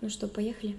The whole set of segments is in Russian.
Ну что, поехали?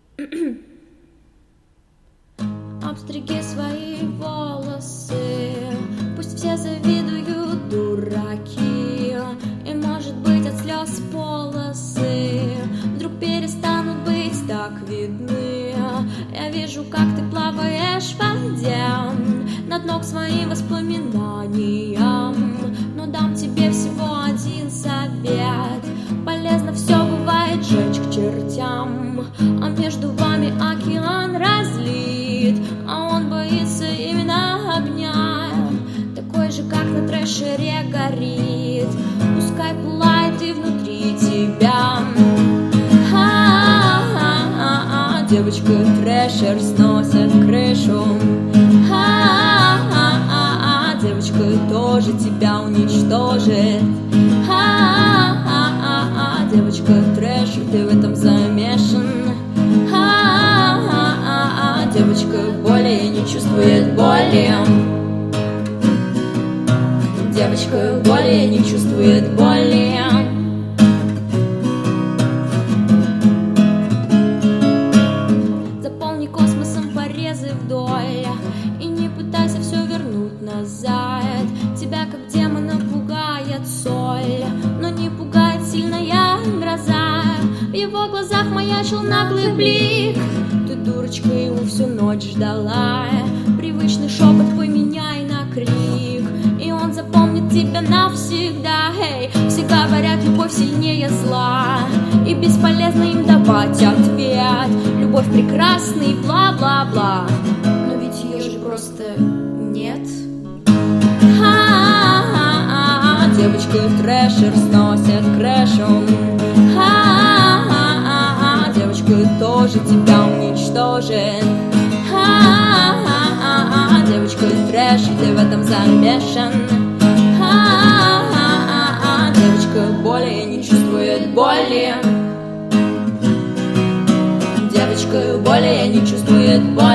Обстриги свои волосы, пусть все завидуют, дураки. И может быть от слез полосы вдруг перестанут быть так видны. Я вижу, как ты плаваешь в воде на дно к своим воспоминаниям. Но дам тебе всего один совет: полезно все бывает жечь к чертям. А между вами океан разлит, а он боится именно огня, такой же, как на трэшере горит. Пускай пылает и внутри тебя. Девочка трэшер сносит крышу. Девочка тоже тебя уничтожит. Девочка трэшер, ты в этом замешан. Девочка более не чувствует боли. Девочка более не чувствует боли. Заполни космосом порезы вдоль и не пытайся все вернуть назад. Тебя как демона пугает соль, но не пугает сильная гроза. В его глазах маячил наглый блик. Ты, дурочка, его всю ночь ждала. Привычный шепот поменяй на крик, и он запомнит тебя навсегда. Все говорят, любовь сильнее зла, и бесполезно им давать ответ. Любовь прекрасный, бла-бла-бла, но ведь ее же просто нет. Девочка трэшер сносит крышу. Девочка тоже тебя уничтожит. Девочка трэшер, ты в этом замешан. Девочка более не чувствует боли. Девочка более не чувствует боли.